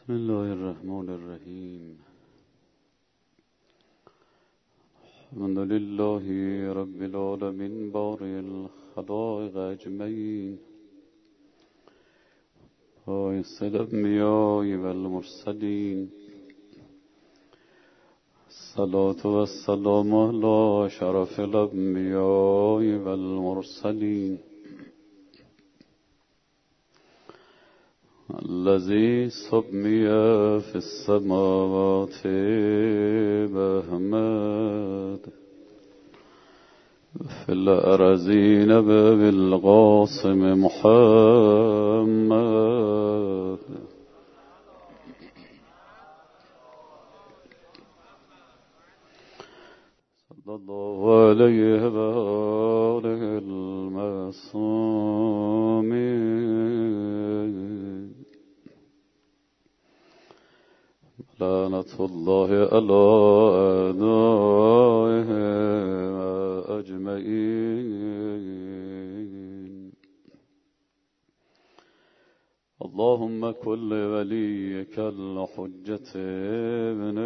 بسم الله الرحمن الرحیم. الحمد لله رب العالمین بارئ الخلائق اجمعین، باعث الانبیاء والمرسلین، الصلاة والسلام علی شرف الانبیاء والمرسلین الذي سمي في السماوات بأحمد في الأرضين بالقاسم محمد. صلى الله عليه وآله المعصومين. لعنة الله على أعدائهم أجمعين. اللهم كن لوليك الحجة ابن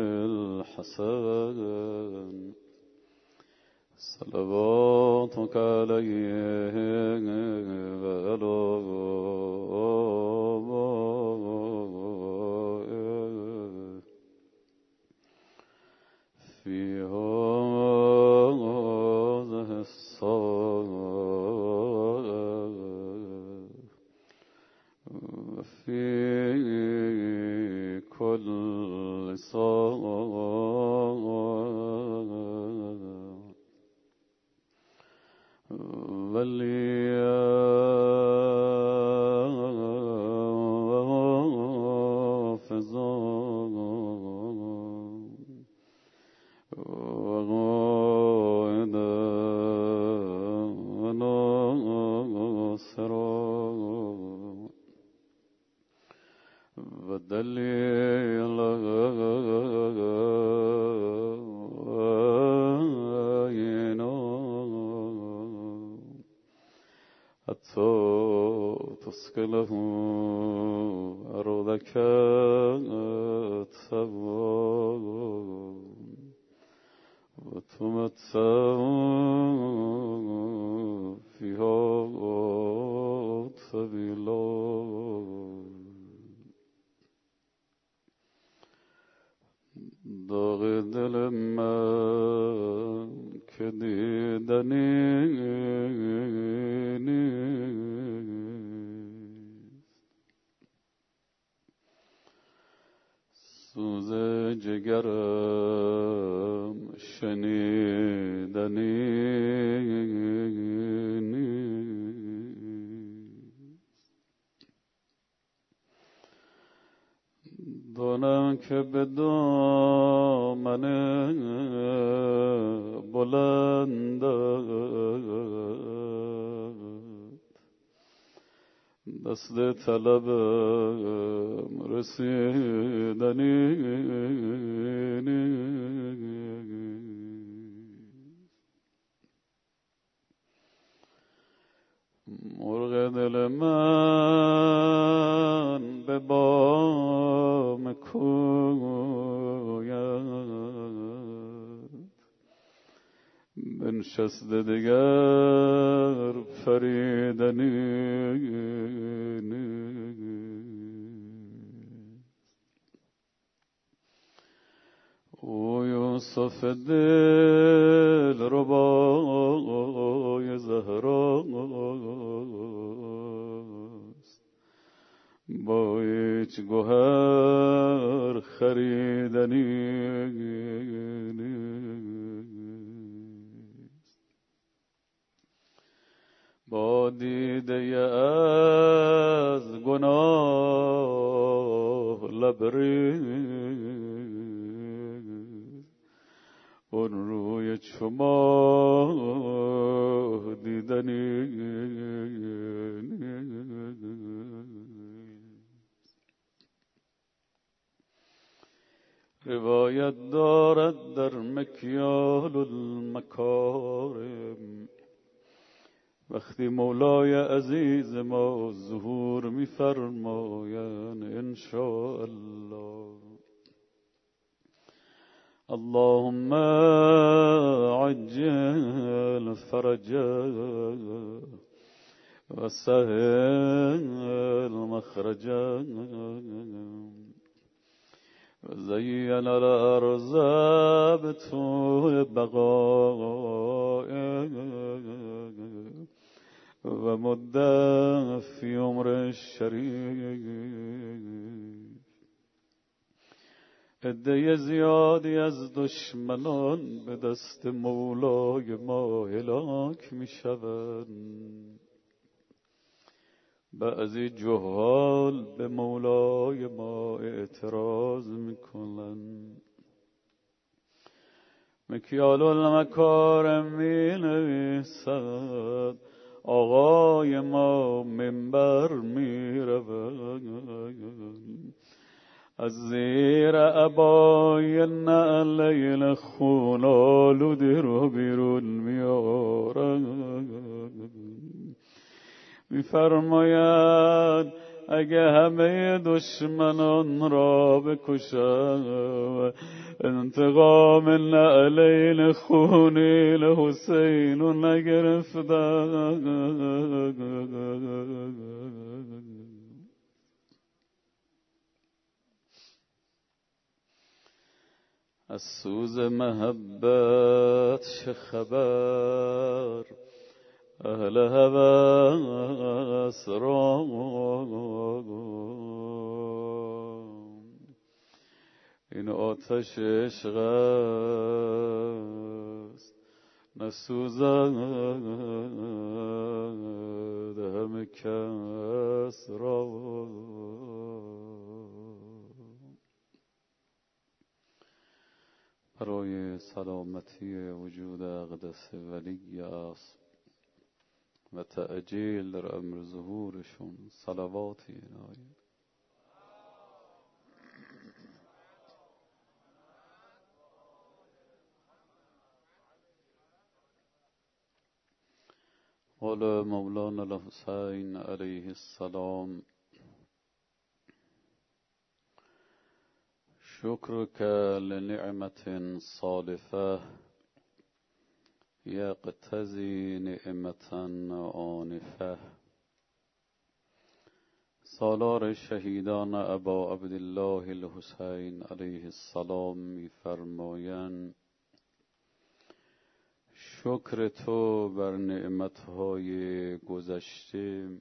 الحسن صلواتك عليه وعلى في هذه الساعة وفي كل ساعة وليا وحافظا وقائدا وناصرا ودليلا وعينا حتى تسكنه أرضك تبوا وتمتع فيها طويلا. داغ دل من که دیدنی سوز جگرم شنیدنی دانم که به دامن بلندت دست طلبم رسیدنی مرغ دل من به بام کویت بنشسته دگر فریدنی او یوسف دل ربای زهراست با هیچ گوهر خریدنی با دیده از گناه لبریز اون روی چما دیدنی روایت دارد در مکیال المکارم وقتی مولای عزیز ما ظهور می‌فرمایند انشاءالله اللهم عجل فرجا وسهل مخرجا وزين الأرض بطول بقائك ومد في عمر الشريف عده زیادی از دشمنان به دست مولای ما هلاک می شوند. بعضی جهال به مولای ما اعتراض می کنند. مکیال المکارم می نویسد آقای ما منبر می رود، از زیر عبای نعلین خون آلودی رو بیرون میارد. میفرماید اگه همه دشمنان را بکشم انتقام نعلین خونی لحسین رو نگرفتم. از سوز محبت چه خبر اهل هوس را، این آتش عشق است نسوزد همه کس را. برای سلامتی وجود اقدس ولی است و تعجیل در امر ظهورشون صلواتی عنایت. قال مولانا الحسین علیه السلام شکرک لنعمة صالفة یقتضی نعمة آنفة. سالار شهیدان ابا عبدالله الحسین علیه السلام می‌فرمایند شکر تو بر نعمتهای گذشته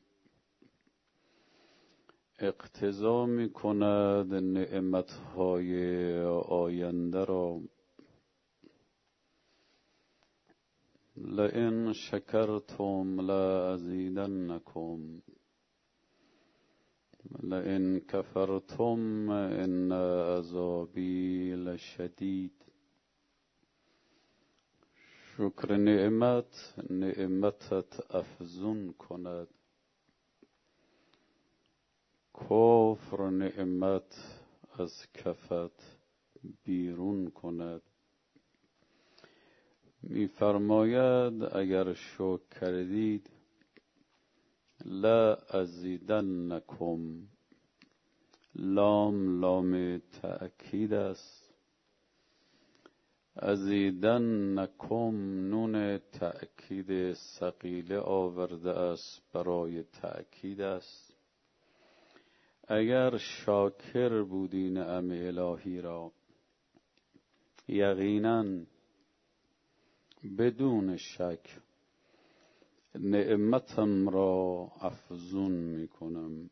اقتضا می کند نعمتهای آینده را. لئن شکرتم لأزیدنکم لئن کفرتم ان عذابی لشدید. شکر نعمتت افزون کند، کفر نعمت از کفت بیرون کند. می‌فرماید اگر شکر کردید لا ازیدنکم، لام تأکید است. ازیدنکم نون تأکید ثقیله آورده است برای تأکید است. اگر شاکر بودی نعم الهی را یقیناً بدون شک نعمتم را افزون می کنم.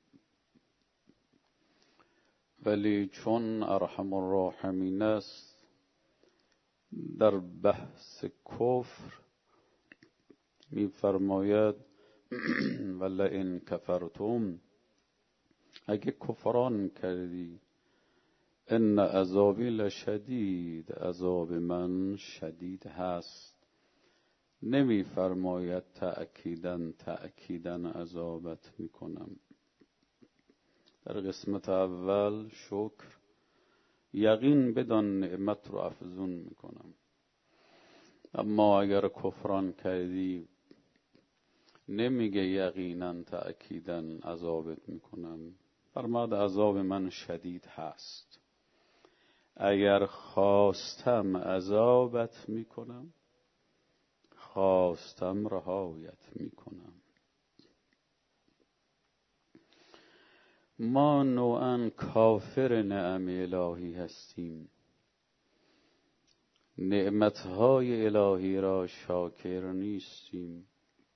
ولی چون ارحم الراحمین است در بحث کفر می فرماید ولئن کفرتم، اگه کفران کردی ان عذابی لشدید، عذاب من شدید هست. نمی فرماید تأکیدن عذابت می کنم. در قسمت اول شکر یقین بدان نعمت رو افزون می کنم. اما اگر کفران کردی نمیگه یقینا تأکیداً عذابت میکنم، فرماد عذاب من شدید هست. اگر خواستم عذابت میکنم، خواستم رهایت میکنم. ما نوعاً کافر نعم الهی هستیم، نعمتهای الهی را شاکر نیستیم.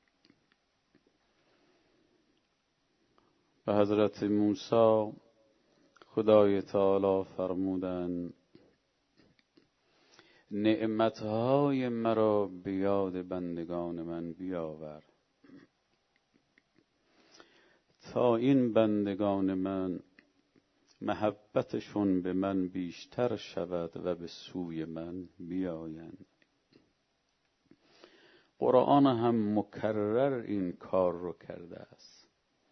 و حضرت موسی خدای تعالی فرمودند نعمتهای مرا به یاد بندگان من بیاور تا این بندگان من محبتشون به من بیشتر شود و به سوی من بیایند. قرآن هم مکرر این کار رو کرده است.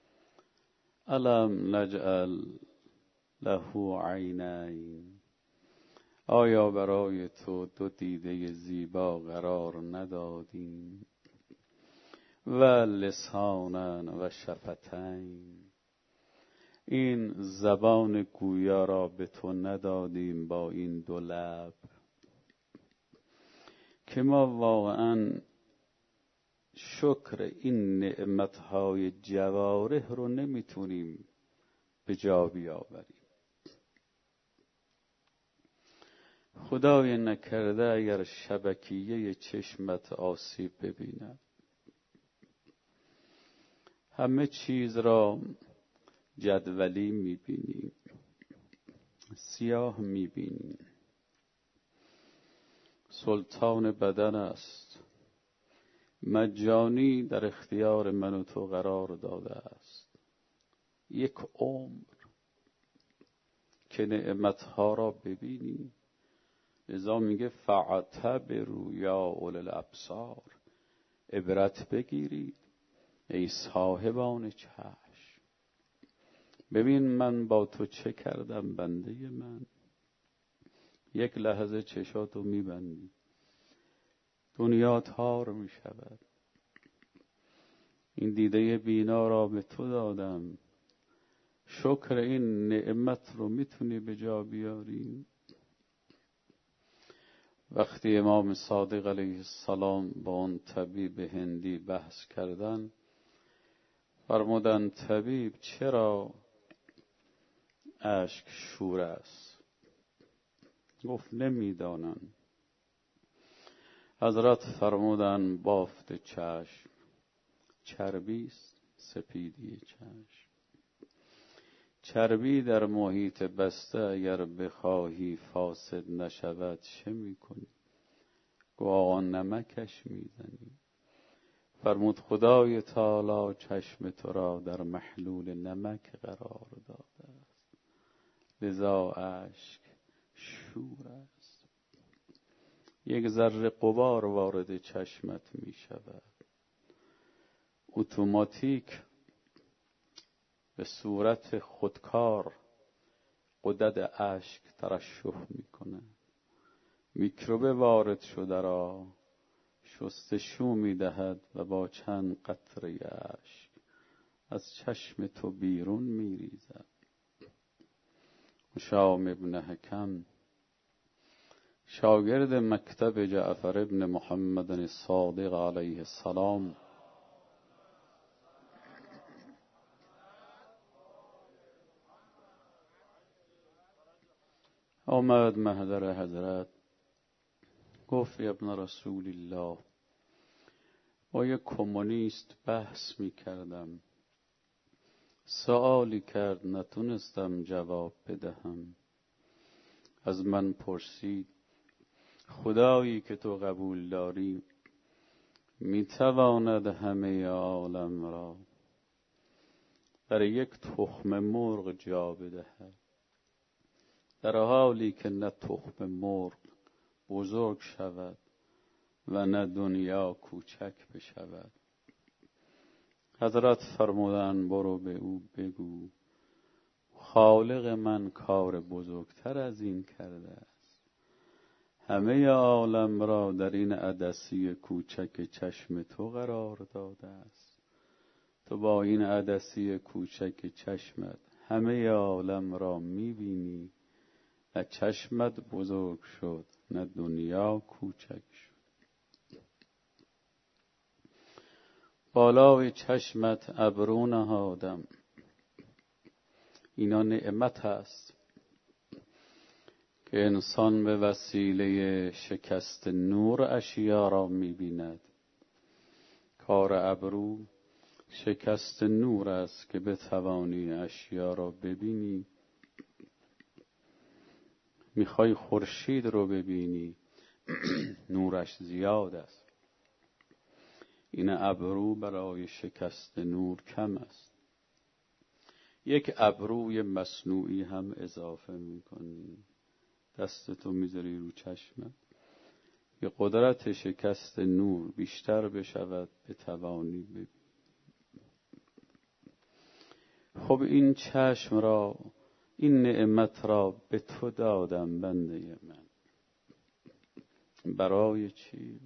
الم نجعل له عینین، آیا برای تو دو دیده زیبا قرار ندادیم؟ و لسانا و شفتین، این زبان گویا را به تو ندادیم با این دو لب که ما واقعا شکر این نعمتهای جوارح رو نمیتونیم به جا بیاوریم. خدای نکرده اگر شبکیه چشمت آسیب ببیند، همه چیز را جدولی میبینیم، سیاه میبینیم. سلطان بدن است، مجانی در اختیار من و تو قرار داده است. یک عمر که نعمتها را ببینیم. لذا میگه فاعتبروا یا اولی الابصار، عبرت بگیرید ای صاحبان چشم. ببین من با تو چه کردم بنده من. یک لحظه چشاتو میبندی، دنیا تار میشود. این دیده بینا را به تو دادم، شکر این نعمت رو میتونی به جا بیاری؟ وقتی امام صادق علیه السلام با اون طبیب هندی بحث کردن، فرمودن طبیب چرا اشک شور است؟ گفت نمیدانم. حضرت فرمودن بافت چشم چربی است، سپیدی چشم. چربی در محیط بسته اگر بخواهی فاسد نشود چه میکنی؟ گفت آقا نمکش میزنی. فرمود خدای تعالی چشم تو را در محلول نمک قرار داده است، لذا اشک شور است. یک ذره غبار وارد چشمت می شود، اتوماتیک به صورت خودکار غدد اشک ترشح میکنه. میکروب وارد شده را شستشو میدهد و با چند قطره اشک از چشم تو بیرون میریزد. هشام ابن حکم شاگرد مکتب جعفر ابن محمد الصادق علیه السلام آمد محضر حضرت، گفت ابن رسول الله با یک کمونیست بحث می کردم، سوالی کرد نتونستم جواب بدهم. از من پرسید خدایی که تو قبول داری می تواند همه عالم را در یک تخم مرغ جا بدهد، در حالی که نه تخم مرغ بزرگ شود و نه دنیا کوچک بشود؟ حضرت فرمودن برو به او بگو خالق من کار بزرگتر از این کرده است. همه عالم را در این عدسی کوچک چشم تو قرار داده است. تو با این عدسی کوچک چشمت همه عالم را میبینی نه چشمت بزرگ شد نه دنیا کوچک شد. بالای چشمت ابرو نهادم، اینا نعمت است که انسان به وسیله شکست نور اشیا را می‌بیند. کار ابرو شکست نور است که بتوانی اشیا را ببینی. میخوای خورشید رو ببینی، نورش زیاد است. این ابرو برای شکست نور کم است. یک ابروی مصنوعی هم اضافه میکنی، دستتو میذاری رو چشمت، یه قدرت شکست نور بیشتر بشود بتوانی ببینی. خب این چشم را، این نعمت را به تو دادم بنده من. برای چی؟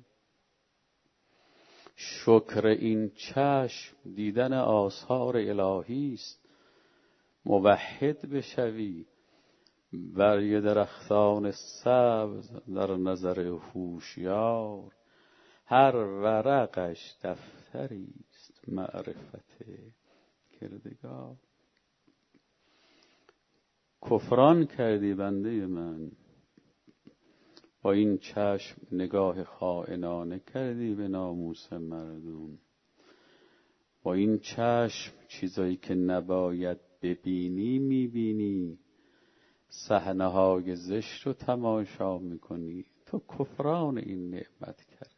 شکر این چشم دیدن آثار الهی است. موحد بشوی، بر یه درختان سبز در نظر هوشیار، هر ورقش دفتری است معرفت کردگار. کفران کردی بنده من، با این چشم نگاه خائنانه کردی به ناموس مردم. با این چشم چیزایی که نباید ببینی میبینی، صحنه‌های زشت رو تماشا میکنی. تو کفران این نعمت کردی،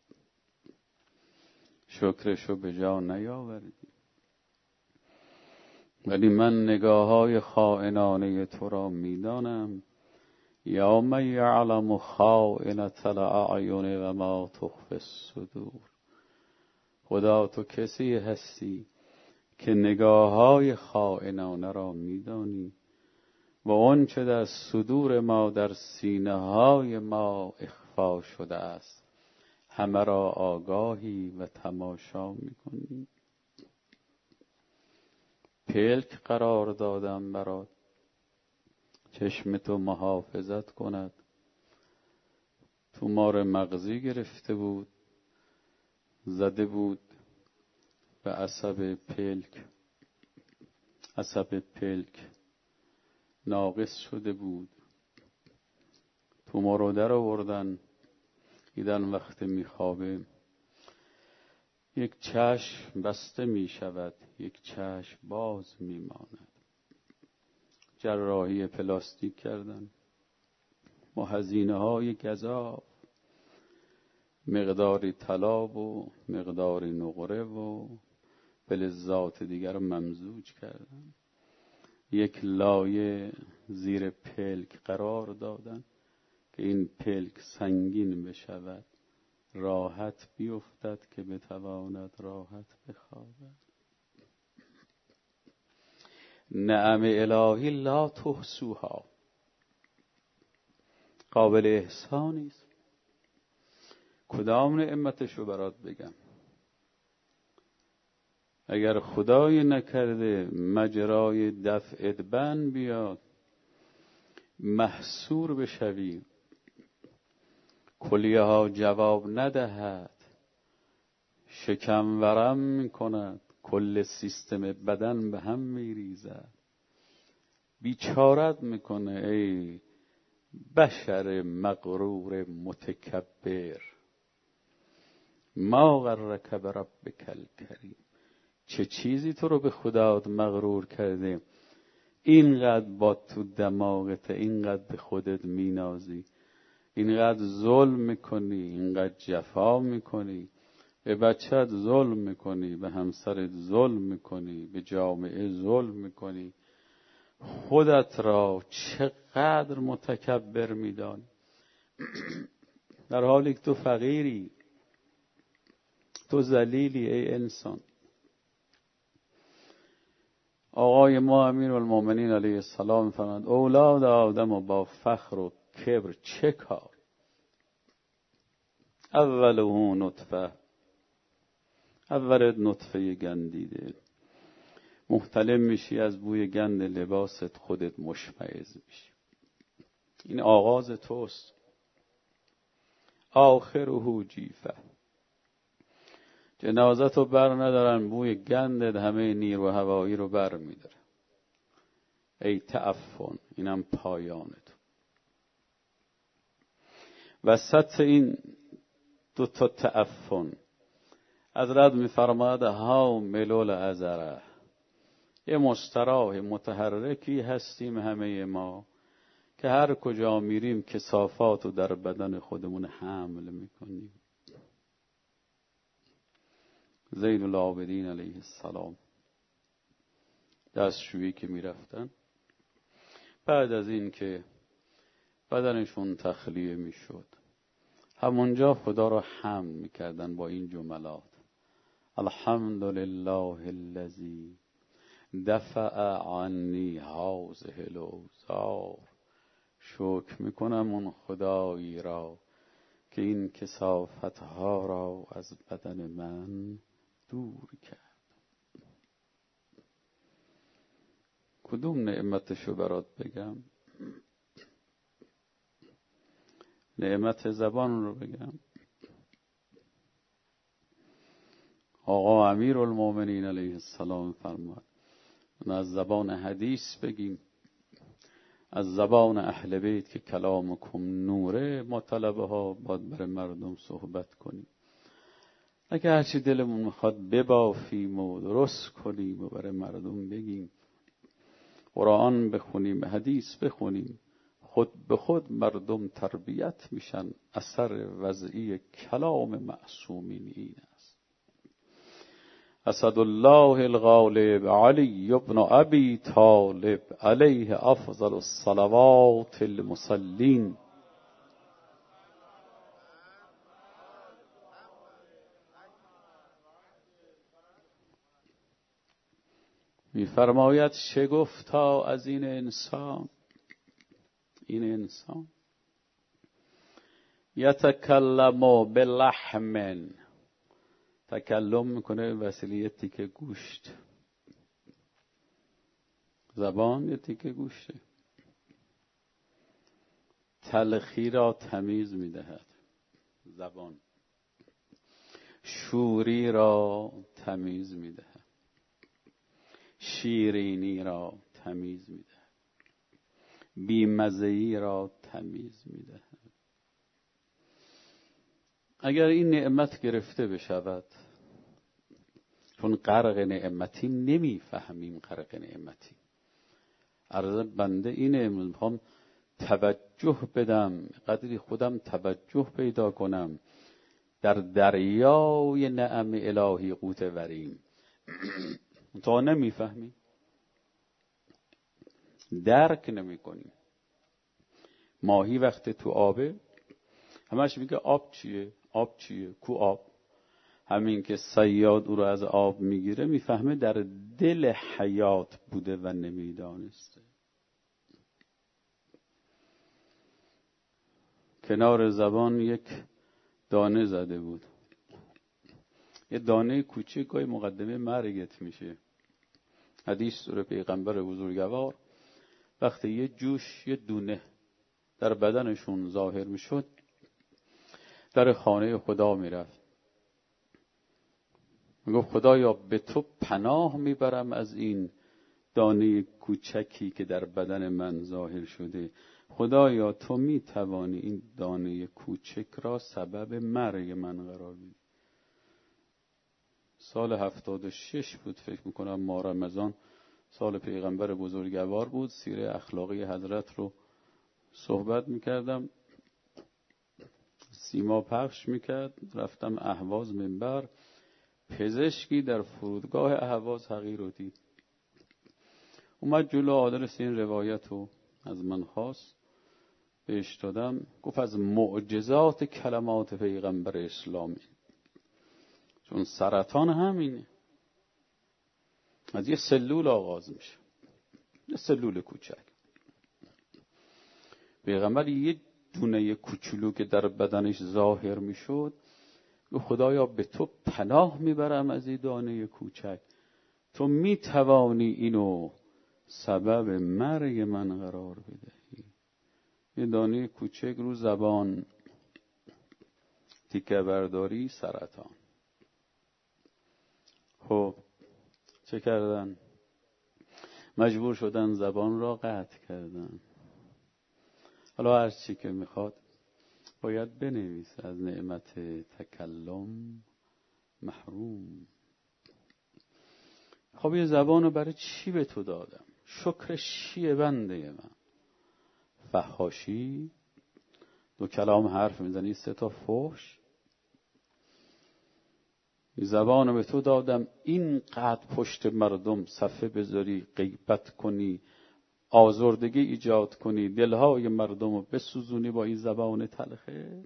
شکرشو به جا نیاوردی. ولی من نگاه‌های خائنانه تو را میدانم. یا من یعلم خائنة الاعین و ما تخفی الصدور. خدا تو کسی هستی که نگاه‌های خائنانه را میدانی و آنچه در صدور ما، در سینه‌های ما اخفا شده است، همه را آگاهی و تماشا میکنی. پلک قرار دادم برات، چشم تو محافظت کند. تومار مغزی گرفته بود، زده بود به عصب پلک ناقص شده بود. تومار رو در آوردن، دیدن وقت میخوابه یک چشم بسته میشود، یک چشم باز میماند. جراحی پلاستیک کردن با هزینه‌های گزاف، مقداری طلا و مقداری نقره و فلزات دیگر رو ممزوج کردن. یک لایه زیر پلک قرار دادن که این پلک سنگین بشود، راحت بیفتد که بتواند راحت بخوابد. نعم الهی لا تحصوها، قابل احصایی است. کدام نعمتشو برات بگم؟ اگر خدای نکرده مجرای دفع بن بیاد، محصور بشوی، کلیه ها جواب ندهد، شکم ورم میکند، کل سیستم بدن به هم میریزد، بیچارت میکنه. ای بشر مغرور متکبر، ما غرک بربک الکریم. چه چیزی تو رو به خدات مغرور کرده؟ اینقدر با تو دماغت، اینقدر به خودت مینازی، اینقدر ظلم میکنی، اینقدر جفا میکنی، به بچت ظلم میکنی، به همسرت ظلم میکنی، به جامعه ظلم میکنی، خودت را چقدر متکبر میدانی، در حالی که تو فقیری، تو ذلیلی. ای انسان، آقای ما امیرالمومنین علیه السلام فرمود اولاد آدم با فخر و کبر چه کار؟ اوله نطفه، اولت نطفه گندیده، محتلم میشی از بوی گند لباست، خودت مشمئز میشی. این آغاز توست. آخره جیفه، جنازت رو بر ندارن، بوی گندت همه نیرو هوایی رو بر میداره. ای تعفن، اینم پایانت. وسط این دو تا تعفن حضرت میفرماید ها ملول ازره، یه مستراح متحرکی هستیم همه ما که هر کجا میریم کثافات رو در بدن خودمون حمل میکنیم. زین العابدین علیه السلام دستشویی که میرفتن، بعد از این که بدنشون تخلیه میشد، همونجا خدا رو حمد میکردن با این جملات: الحمدلله الذی دفع عنی هذه الاوزار. شکر میکنم اون خدایی را که این کثافت ها را از بدن من دور کرد. کدوم نعمتشو برات بگم؟ نعمت زبان رو بگم؟ آقا امیرالمومنین علیه السلام فرمود از زبان حدیث بگیم، از زبان اهل بیت که کلامکم نوره، ما طلبه ها باید برای مردم صحبت کنیم. اگه هرچی دلمون میخواد ببافیم و درست کنیم و برای مردم بگیم، قرآن بخونیم، حدیث بخونیم، خود به خود مردم تربیت میشن. اثر وضعی کلام معصومین این است. اسد الله الغالب علی ابن ابی طالب علیه افضل الصلوات المصلین. میفرماید شگفتا از این انسان، این انسان یتکلم بلحم، تکلم میکنه وسیله یه تیکه گوشت. زبان یه تیکه گوشته. تلخی را تمیز میدهد زبان، شوری را تمیز میدهد، شیرینی را تمیز میدهد، بیمزه‌ای را تمیز میدهد. اگر این نعمت گرفته بشود، چون غرق نعمتی نمیفهمیم، غرق نعمتی. عرض بنده اینه، میخوام توجه بدم، قدری خودم توجه پیدا کنم در دریای نعم الهی قوت وریم. تا نمیفهمیم، درک نمی کنیم. ماهی وقتی تو آبه همش میگه آب چیه؟ آب چیه؟ کو آب؟ همین که صیاد او رو از آب میگیره میفهمه در دل حیات بوده و نمیدانسته. کنار زبان یک دانه زده بود. یه دانه کوچیک گاهی مقدمه مرگت میشه. حدیث سوره پیغمبر بزرگوار وقتی یه جوش، یه دونه در بدنشون ظاهر میشد، در خانه خدا میرفت، میگفت خدایا به تو پناه میبرم از این دانه کوچکی که در بدن من ظاهر شده. خدایا تو میتوانی این دانه کوچک را سبب مرگ من قرار بدی. سال 76 بود فکر میکنم، ماه رمضان، سال پیغمبر بزرگوار بود. سیره اخلاقی حضرت رو صحبت میکردم، سیما پخش میکرد، رفتم اهواز منبر، پزشکی در فرودگاه اهواز حقیر رو دید، اومد جلو آدرس این روایت رو از من خواست، بهش دادم. گفت از معجزات کلمات پیغمبر اسلامی، چون سرطان همینه، از یه سلول آغاز میشه، یه سلول کوچک. پیغمبر یه دونه کوچولو که در بدنش ظاهر میشد، خدایا به تو پناه میبرم از این دانه کوچک، تو میتوانی اینو سبب مرگ من قرار بدهی. یه دانه کوچک رو زبان، تیکه برداری سرطان. خب چه کردن؟ مجبور شدن زبان را قطع کردن. حالا هر چی که میخواد باید بنویس، از نعمت تکلم محروم. خب یه زبانو برای چی به تو دادم؟ شکرش چیه بنده من؟ فحاشی، 2 کلام حرف میزنی، 3 تا فحش. زبانو به تو دادم اینقدر پشت مردم صفحه بذاری، غیبت کنی، آزردگی ایجاد کنی، دلهای مردم رو بسوزونی با این زبان تلخه.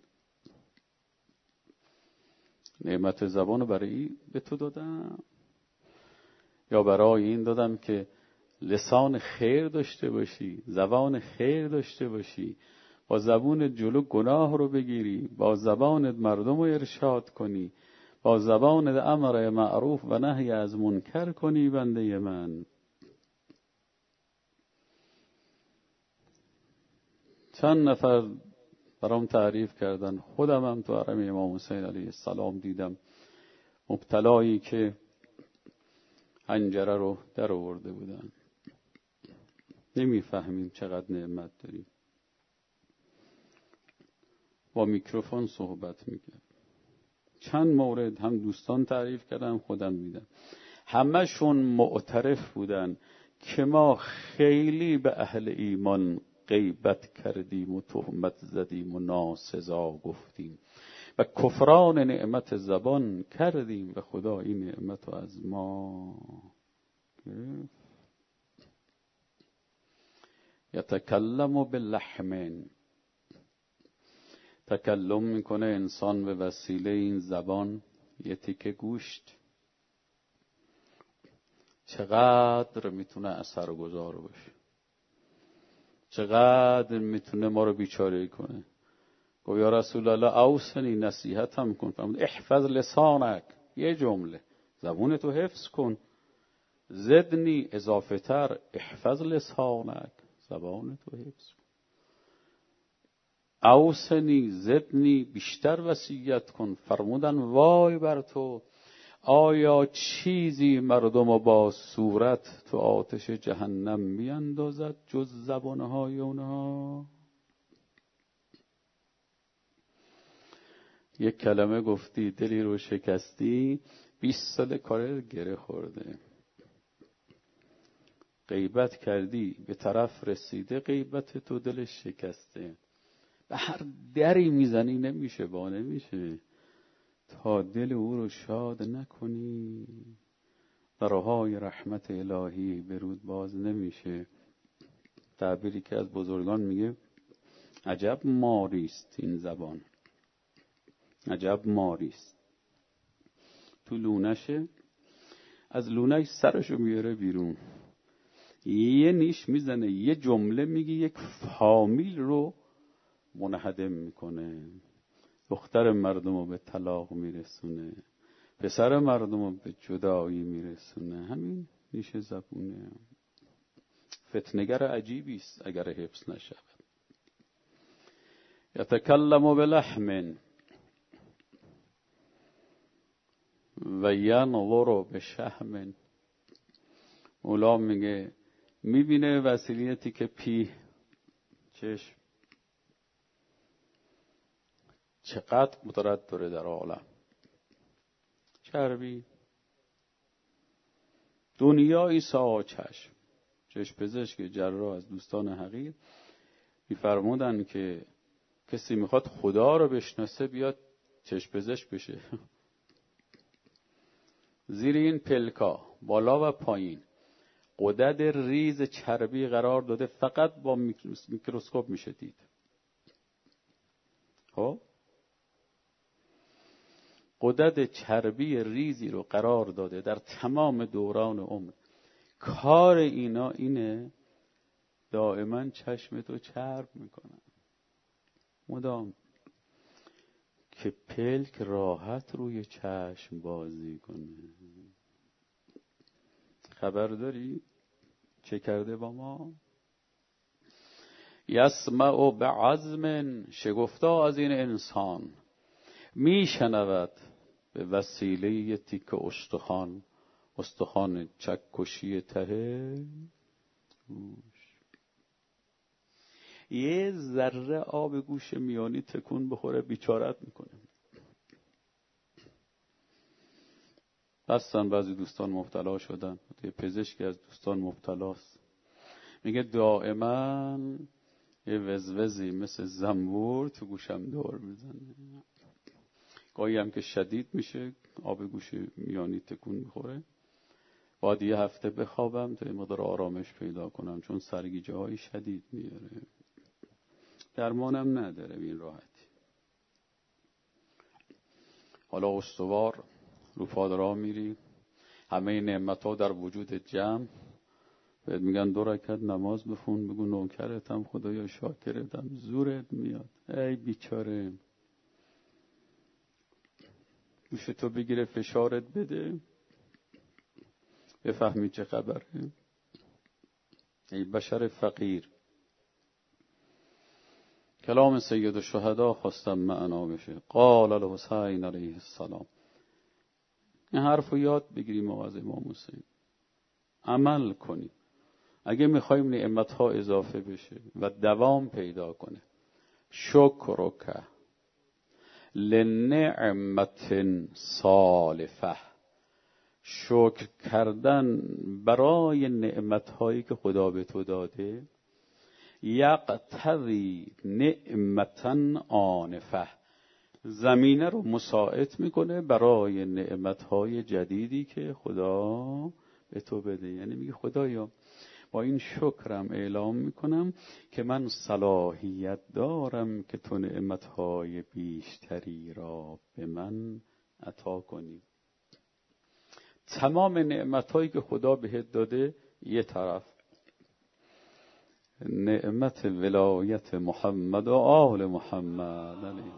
نعمت زبانو برای به تو دادم یا برای این دادم که لسان خیر داشته باشی، زبان خیر داشته باشی، با زبان جلو گناه رو بگیری، با زبان مردم رو ارشاد کنی، با زبان امر معروف و نهی از منکر کنی بنده من. چند نفر برام تعریف کردن، خودم هم تو حرم امام حسین علیه السلام دیدم مبتلایی که حنجره رو در آورده بودن. نمیفهمیم چقدر نعمت داریم. با میکروفون صحبت میکرد. چند مورد هم دوستان تعریف کردن، خودم دیدم. همه‌شون معترف بودن که ما خیلی به اهل ایمان غیبت کردیم و تهمت زدیم و ناسزا گفتیم و کفران نعمت زبان کردیم و خدا این نعمت رو از ما گرفت. یتکلم باللحم، تکلم میکنه انسان به وسیله این زبان، یه تیکه گوشت چقدر میتونه اثرگذار باشه، چقدر میتونه ما رو بیچاره کنه. گفت یا رسول الله اوصنی، نصیحتم کن. فرمود احفظ لسانک، یه جمله، زبون تو حفظ کن. زدنی، اضافه تر، احفظ لسانک، زبان تو حفظ کن. اوصنی، زدنی، بیشتر وصیت کن. فرمودن وای بر تو، آیا چیزی مردم با صورت تو آتش جهنم میاندازد جز زبانهای اونها؟ یک کلمه گفتی، دلی رو شکستی، 20 سال کار گره خورده. غیبت کردی، به طرف رسیده غیبت تو، دلش شکسته. به هر دری میزنی نمیشه، با نمیشه، تا دل او رو شاد نکنی درهای رحمت الهی برود باز نمیشه. تعبیری که از بزرگان میگه عجب ماریست این زبان، عجب ماریست. تو لونشه، از لونش سرشو میاره بیرون، یه نیش میزنه، یه جمله میگه، یک فامیل رو منهدم میکنه. دختر مردم رو به طلاق میرسونه، پسر مردم رو به جدایی میرسونه. همین نیش زبونه. فتنگر عجیبی است اگر حفظ نشود. یتکلم بلحم و ینظر بشحم. مولا میگه میبینه وسیله تیکه پی، چشم، چقدر قدرت داره در عالم. چربی، دنیای سا چشم. چشم پزشک جراح از دوستان حقیر میفرمودن که کسی میخواد خدا رو بشناسه بیاد چشم پزشک بشه. زیر این پلکا بالا و پایین غدد ریز چربی قرار داده، فقط با میکروسکوپ میشه دید. خب غدد چربی ریزی رو قرار داده در تمام دوران عمر. کار اینا اینه دائما چشم تو چرب میکنن، مدام که پلک راحت روی چشم بازی کنه. خبر داری چه کرده با ما؟ یسمع بعزم، شگفتا از این انسان میشنود به وسیله تیک استخوان چکشی ته گوش. یه ذره آب گوش میانی تکون بخوره بیچارت میکنه. بستن بعضی دوستان مبتلا شدن، یه پزشکی از دوستان مبتلاست، میگه دائما یه وزوزی مثل زنبور تو گوشم دور میزنه. گاهی هم که شدید میشه آب گوش میانی تکون میخوره، باید یه هفته بخوابم تا یه مقدار آرامش پیدا کنم، چون سرگیجه های شدید میاره. درمانم نداره این راحتی. حالا استوار رو پادرا میری، همه نعمت ها در وجود جمع، بهت میگن 2 رکعت نماز بخون، بگو نوکرتم خدایا شاکرتم، زورت میاد. ای بیچاره، گوشتو بگیره فشارت بده، بفهمی چه خبره. ای بشر فقیر. کلام سید الشهدا خواستم معنا بشه. قال الحسین علیه السلام. این حرفو یاد بگیریم از امام حسین، عمل کنیم اگه میخوایم نعمتها اضافه بشه و دوام پیدا کنه. شکرک لنعمت سالفه، شکر کردن برای نعمتهایی که خدا به تو داده، یقتضی نعمتا آنفه، زمینه رو مساعد میکنه برای نعمتهای جدیدی که خدا به تو بده. یعنی میگه خدایا با این شکرم اعلام میکنم که من صلاحیت دارم که تو نعمتهای بیشتری را به من عطا کنی. تمام نعمتهایی که خدا بهت داده یه طرف، نعمت ولایت محمد و آل محمد علیه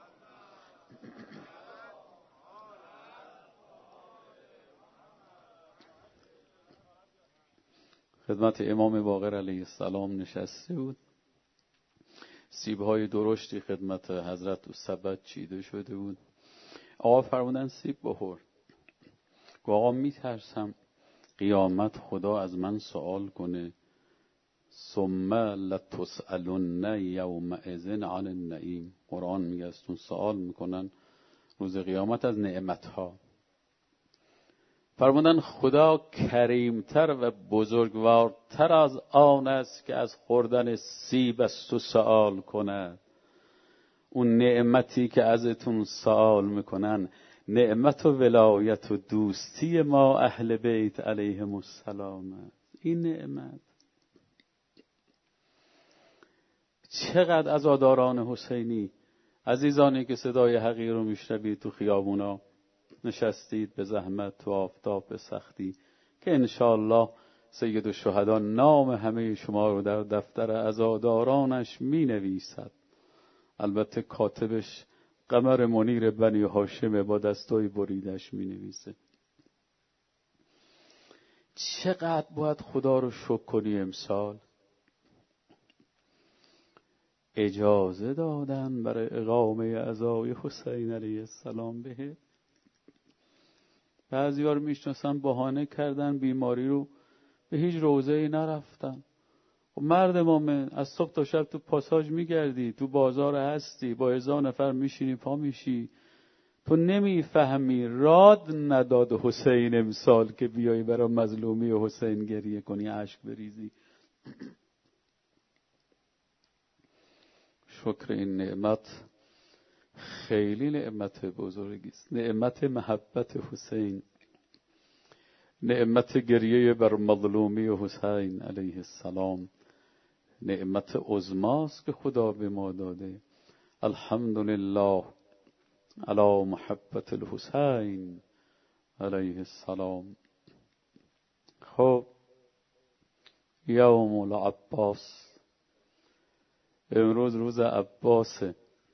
خدمت امام باقر علیه السلام نشسته بود. سیب‌های درشتی خدمت حضرت و سبد چیده شده بود. آقا فرمودن سیب بخور. آقا میترسم قیامت خدا از من سوال کنه ثم لتسألن یومئذ عن النعیم. قرآن میگه ازتون سوال میکنن روز قیامت از نعمتها. فرمودن خدا کریمتر و بزرگوارتر از آن است که از خوردن سیب از تو سوال کند. اون نعمتی که ازتون سوال میکنن نعمت و ولایت و دوستی ما اهل بیت علیهم السلام است. این نعمت چقدر عزاداران حسینی، عزیزانی که صدای حقیر رو میشنوید تو خیابونا نشستید به زحمت تو آفتاب به سختی، که انشاءالله سید الشهدا نام همه شما رو در دفتر عزادارانش می نویسد. البته کاتبش قمر منیر بنی هاشم با دستای بریدش می نویسه. چقدر باید خدا رو شکر کنی. امسال اجازه دادن برای اقامه عزای حسین علیه السلام بهت. بعضی‌ها رو میشناسن بهانه کردن بیماری رو، به هیچ روضه‌ای نرفتن. و مرد مومن از صبح تا شب تو پاساژ میگردی، تو بازار هستی، با 1000 نفر میشینی پا میشی، تو نمیفهمی راد نداد حسین امسال که بیایی برای مظلومی حسین گریه کنی، اشک بریزی. شکر این نعمت خیلی نعمت بزرگی است. نعمت محبت حسین، نعمت گریه بر مظلومی حسین علیه السلام، نعمت عظماست که خدا به ما داده. الحمدلله علی محبت الحسین علیه السلام. خب یوم العباس، امروز روز عباسه.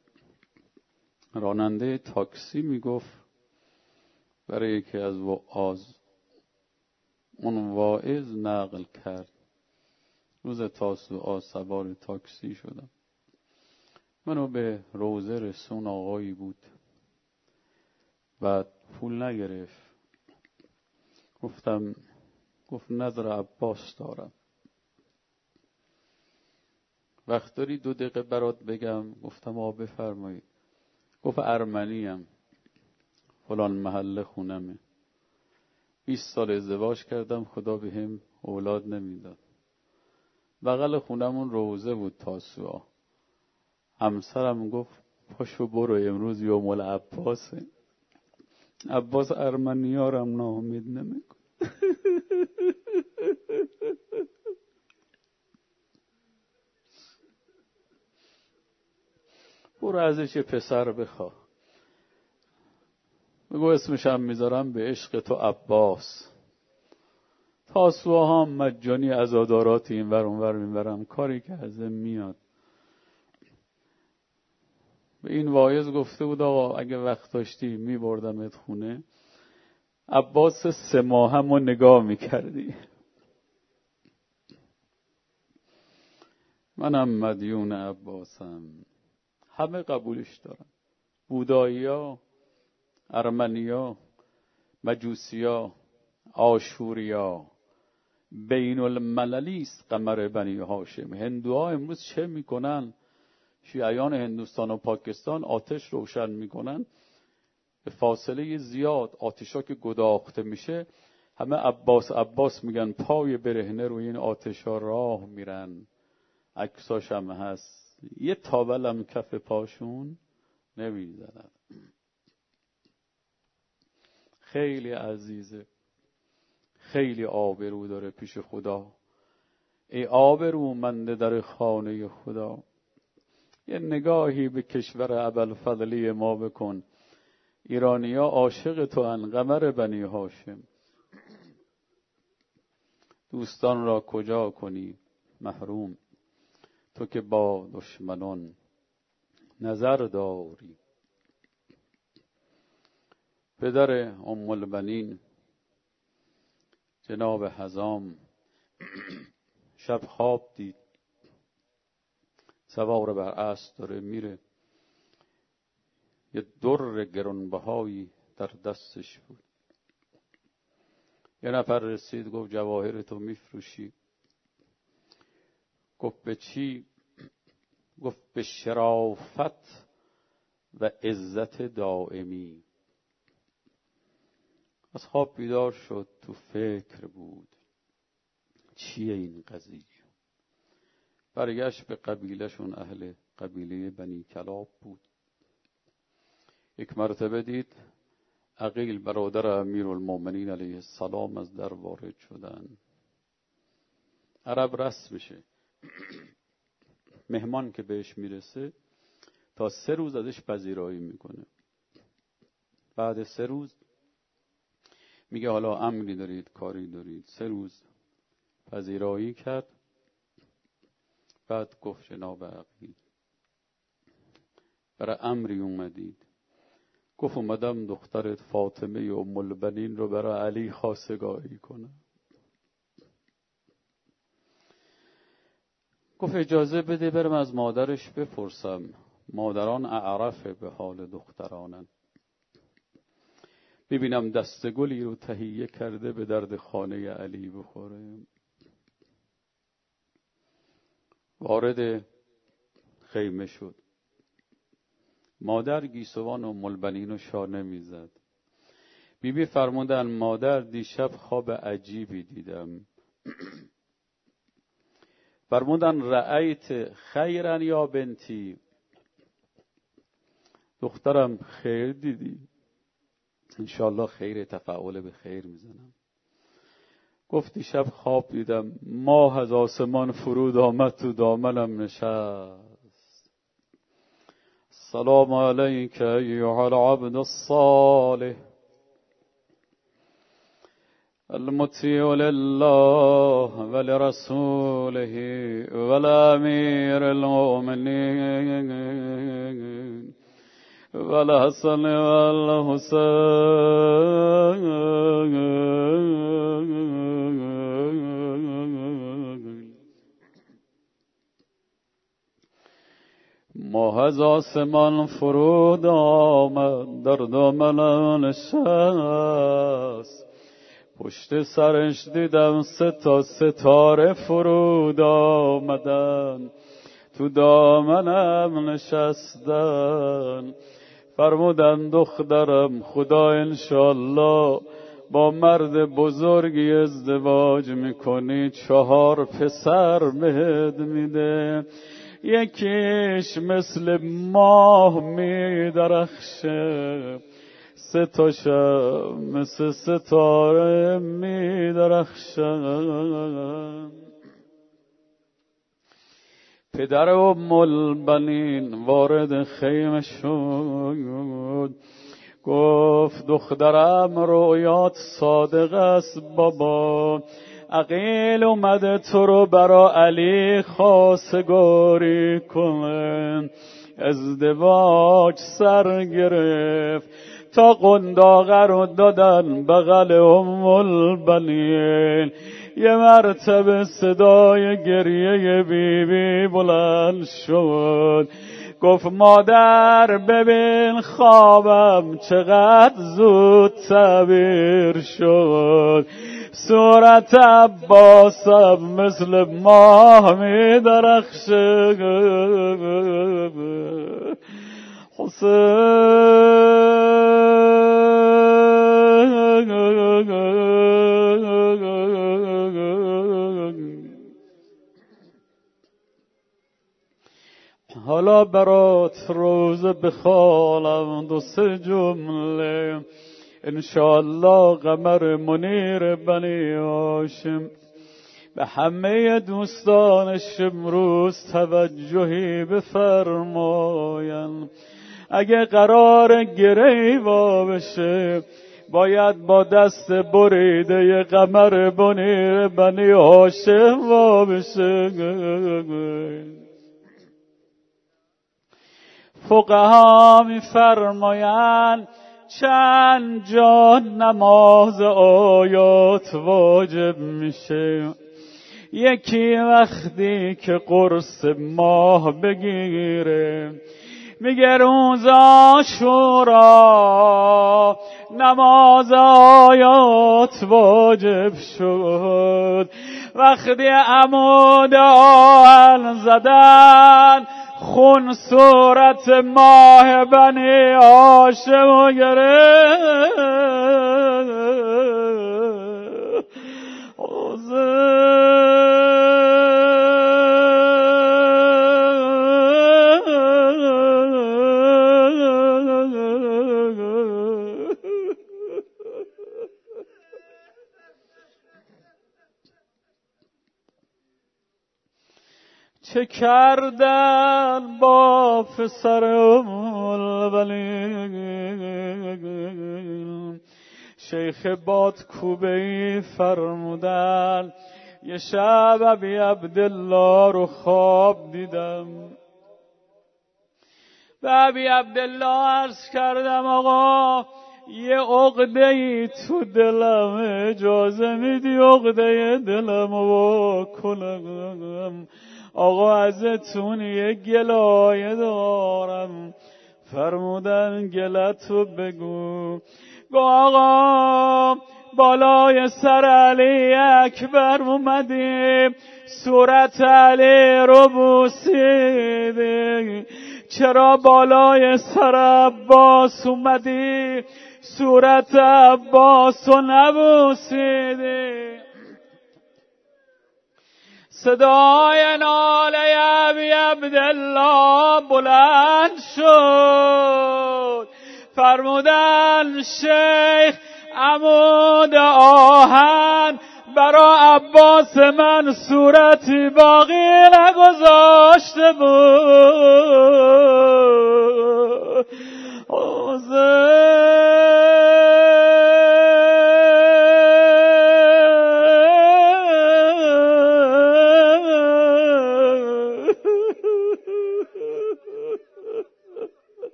راننده تاکسی میگفت برای یکی از اون واعظ نقل کرد، روز تاسوعا سوار تاکسی شدم. منو به روضه رسون آقایی بود و پول نگرفت. گفت نظر عباس دارم، وقت داری 2 دقیقه برات بگم؟ گفتم بفرمایید. گفت ارمنیم، فلان محله خونمه، 20 سال ازدواج کردم، خدا بهم اولاد نمیداد. بغل خونمون روضه بود تاسوعا. همسرم گفت پاشو برو، امروز یوم العباسه. عباس ارمنیارم ناامید نمیکن. برو ازش یه پسر بخواه. بگو اسمشم میذارم به عشق تو عباس. تاسوعا هم مجانی عزادارات این ور اون ور میبرم، کاری که ازم میاد. به این واعظ گفته بود آقا اگه وقت داشتی میبردمت خونه، عباس 3 ماهم رو نگاه میکردی. منم مدیون عباسم. همه قبولش دارن، بودایی‌ها، ارمنی‌ها، مجوسی‌ها، آشوریا. بین المللی است قمر بنی هاشم. هندوها امروز چه میکنن؟ شیعیان هندوستان و پاکستان آتش روشن میکنن، به فاصله زیاد آتشا که گداخته میشه همه عباس عباس میگن، پای برهنه روی این آتشا راه میرن، عکساش هم هست. یه تاولم کف پاشون نمیزنن. خیلی عزیزه، خیلی آبرو داره پیش خدا. ای آبرومنده در خانه خدا، یه نگاهی به کشور ابوالفضلی ما بکن. ایرانی‌ها عاشق تو ان، قمر بنی هاشم. دوستان را کجا کنی محروم، تو که با دشمنان نظر داری. پدر ام البنین جناب حزام شب خواب دید، سوار بر اسب داره میره، یه در گرانبهایی در دستش بود. یه نفر رسید گفت جواهر تو میفروشی؟ گفت به چی؟ گفت به شرافت و عزت دائمی. از خواب بیدار شد، تو فکر بود چیه این قضیه. برگشت به قبیلهشون، اهل قبیله بنی کلاب بود. یک مرتبه دید عقیل برادر امیرالمومنین علیه السلام از در وارد شدن. عرب رسمشه مهمان که بهش میرسه تا 3 روز ازش پذیرایی میکنه. بعد 3 روز میگه حالا امری دارید، کاری دارید. 3 روز پذیرایی کرد. بعد گفت جناب عقیل برای امری اومدید؟ گفت اومدم دخترت فاطمه ام البنین رو برای علی خواستگاری کنم. گفت اجازه بده برم از مادرش بپرسم، مادران اعرف به حال دخترانن، ببینم دستگلی رو تهیه کرده به درد خانه علی بخوره. وارد خیمه شد. مادر گیسوان ام البنین رو شانه میزد. بیبی فرمودن مادر دیشب خواب عجیبی دیدم. فرمودن رأیت خیرن یا بنتی؟ دخترم خیر دیدی؟ انشالله خیر، تفاعل به خیر میزنم. گفت دیشب خواب دیدم ماه از آسمان فرود آمد تو دامنم نشست. سلام علیک ایها العبد الصالح المطیع لله ولرسوله والامیر المؤمنین والحسن والحسین. ماه از آسمان فرود آمد، در دامنم نشست. پشت سرش دیدم 3 تا ستاره فرود آمدن، تو دامنم نشستن. فرمودن دخترم خدا انشالله با مرد بزرگی ازدواج میکنی، 4 پسر بهت میده، یکیش مثل ماه میدرخشه، 3 تاشم مثل ستاره میدرخشن. پدر ام البنین وارد خیمه شد، گفت دخترم رویات صادق است بابا، عقیل اومده تو رو برا علی خواستگاری کنه. ازدواج سر گرفت تا قنداقه رو دادن بغل ام البنین. یه مرتبه صدای گریه بیبی بلند شد، گفت مادر ببین خوابم چقدر زود تعبیر شد، صورت عباسم مثل ماه می درخشه. حالا برات روزه بخوانم 2-3 جمله، انشاءالله قمر منیر بنی هاشم. به همه دوستانش امروز توجهی بفرماین. اگه قرار گریوا بشه باید با دست بریده قمر منیر بنی هاشم وا بشه. فقها می‌فرمایند چند جا نماز آیات واجب میشه. یکی وقتی که قرص ماه بگیره، میگه روز عاشورا نماز آیات واجب شد. وقتی عمود آهن زدن خون صورت ماه بنی هاشم گرفت. چه کردن با پسر ام البنین؟ شیخ بادکوبه‌ای فرمودن یه شب ابی عبدالله رو خواب دیدم. به ابی عبدالله عرض کردم آقا یه عقده‌ای تو دلم، اجازه میدی عقده دلم رو کنم؟ آقا ازتون یه گلایه دارم. فرمودن گلتو بگو. گو آقا بالای سر علی اکبر اومدیم، صورت علی رو بوسیدی. چرا بالای سر عباس اومدی صورت عباس رو نبوسیدی؟ صدای ناله ابی عبدالله بلند شد. فرمودن شیخ عمود آهن برا عباس من صورتی باقی نگذاشته بود.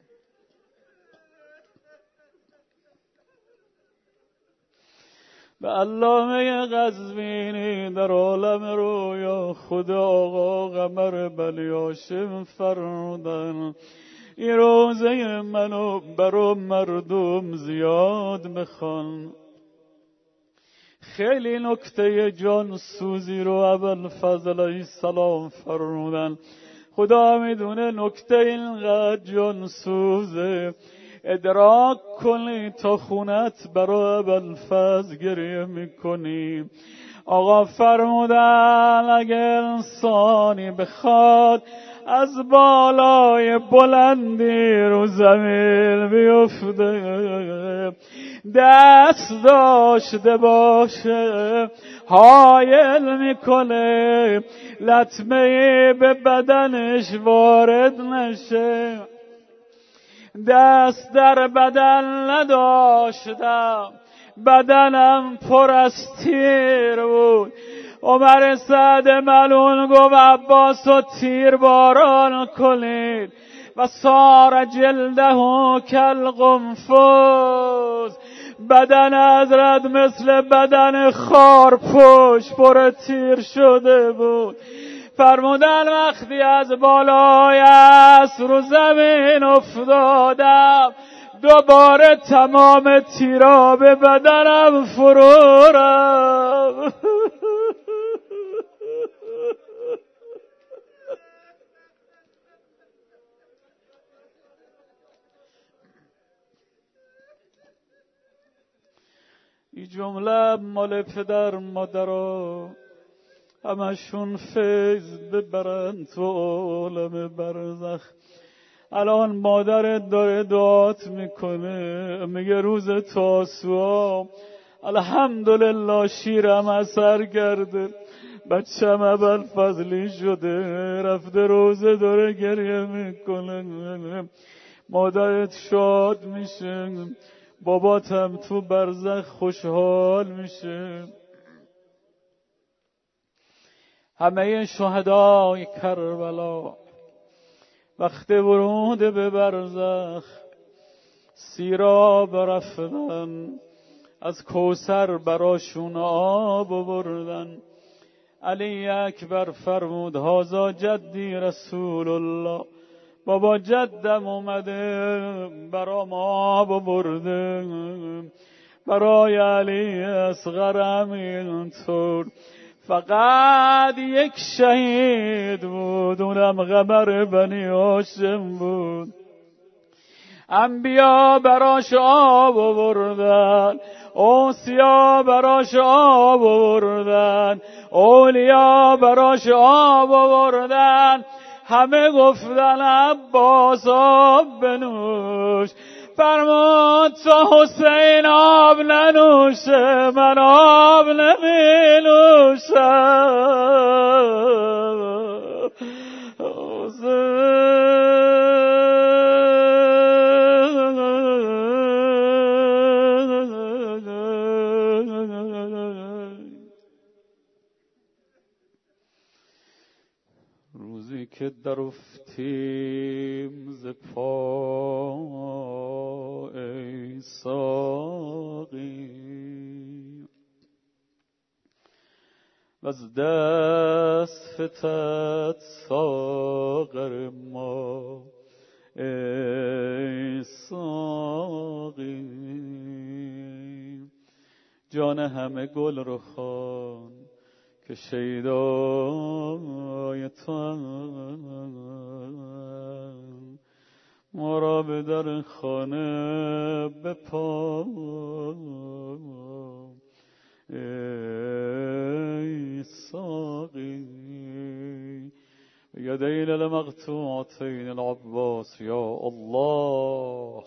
به علامه قزوینی در عالم رویا خدا آقا قمر بنی هاشم فرمودن این روزه منو برا مردم زیاد بخوان. خیلی نکته جان سوزی رو ابوالفضل علیه السلام فرمودن. خدا میدونه نکته اینقدر جان سوزه ادراک کنی تا خونت برای ابوالفضل گریه میکنی. آقا فرمودن اگه انسانی بخواد از بالای بلندی رو زمین بیفته دست داشته باشه حایل میکنه لطمه به بدنش وارد نشه. دست در بدن نداشتم بدنم پر از تیر بود. عمر سعد ملعون گفت عباس و تیر باران کنید و سار جلده کالقنفذ. بدن حضرت مثل بدن خارپشت پر تیر شده بود. فرمودن وقتی از بالای اسب رو زمین افتادم دوباره تمام تیرا به بدنم فرو رفت. این جمله مال پدر مادرها همشون فیض ببرن تو عالم برزخ. الان مادرت داره دعات میکنه میگه روز تاسوعا الحمدلله شیرم اثر کرده بچم ابوالفضلی شده رفته روزه داره گریه میکنه. مادرت شاد میشه بابات هم تو برزخ خوشحال میشه. همه شهدای کربلا وقت ورود به برزخ سیراب رفتن از کوثر براشون آب بردن. علی اکبر فرمود هازا جدی رسول الله بابا جدم اومده برام آب برده. برای علی اصغرم اینطور فقط یک شهید بود اونم قمر بنی هاشم بود. انبیا براش آب آوردن اوصیا براش آب آوردن اولیا براش آب آوردن همه گفتن عباس آب بنوش. فرمود تو حسین آب ننوشه من آب نمینوشم. روزی که در افتیم ز پا ای ساقی و از دست فتد ساغر ما ای ساقی. جان همه گل رو خوان که شیدای تو ما را به در خانه بپا ای ساقی. یدین المقطوعتین العباس یا الله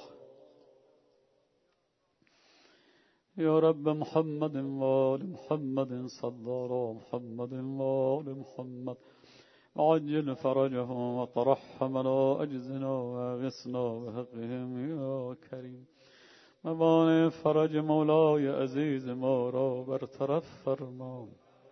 یا رب محمد و آل محمد صلی الله محمد و آل محمد وعجل فرجهم وترحمنا اجزنا واغثنا بحقهم یا کریم. موانع فرج مولای عزیز ما را برطرف فرما.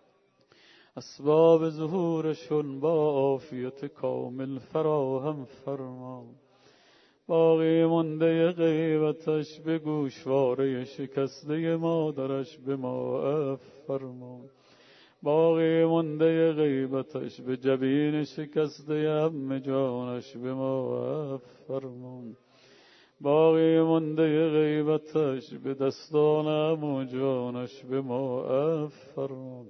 اسباب ظهورشون با عافیت کامل فراهم فرما. باقی مونده غیبتش به گوشواره شکسته مادرش به ما عفو فرما. باقی مونده غیبتش به جبین شکسته عمه جانش به ما عفو فرما. باقی مونده غیبتش به دستان عمو جانش به ما عفو فرما.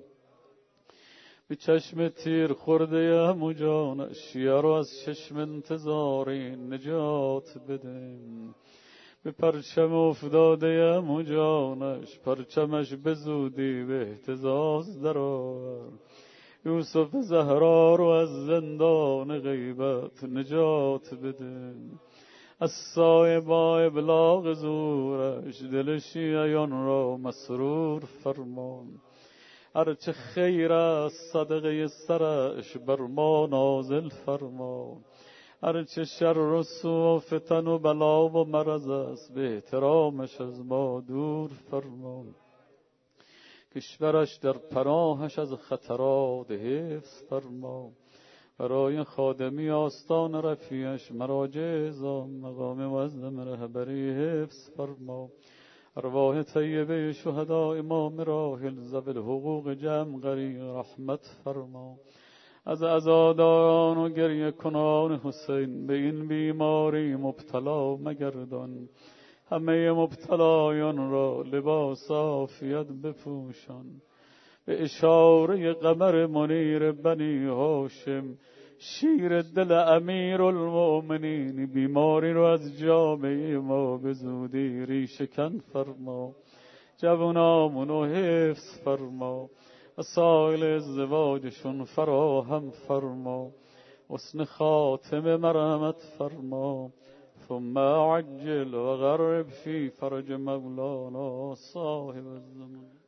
به چشم تیر خورده عمو جانش یارو از چشم انتظاری نجات بده. به پرچم افتاده عمو جانش پرچمش به زودی به اهتزاز درآور. یوسف زهرا رو از زندان غیبت نجات بده. از سایه با ابلاغ زورش دل شیعیان را مسرور فرمان. هرچه خیر است صدقه سرش بر ما نازل فرما. هرچه شر و سوء و فتن و بلا و مرض است به احترامش از ما دور فرما. کشورش در پناهش از خطرات حفظ فرما. برای خادمی آستان رفیعش مراجع ازام مقام معظم رهبری حفظ فرما. ارواح طیبه شهداء امام راحل ذوی الحقوق جمع غریق رحمت فرما. از عزاداران و گریه کنان حسین به این بیماری مبتلا مگردان. همه مبتلایان را لباس عافیت بپوشان. به اشاره قمر منیر بنی هاشم شیر دل امیر المؤمنین بیماری رو از جامعه ما به زودی ریشه‌کن فرما. جوانامونو حفظ فرما. وسایل ازدواجشون فراهم فرما. حسن خاتمه مرحمت فرما. ثم عجل و غرب فی فرج مولانا صاحب الزمان.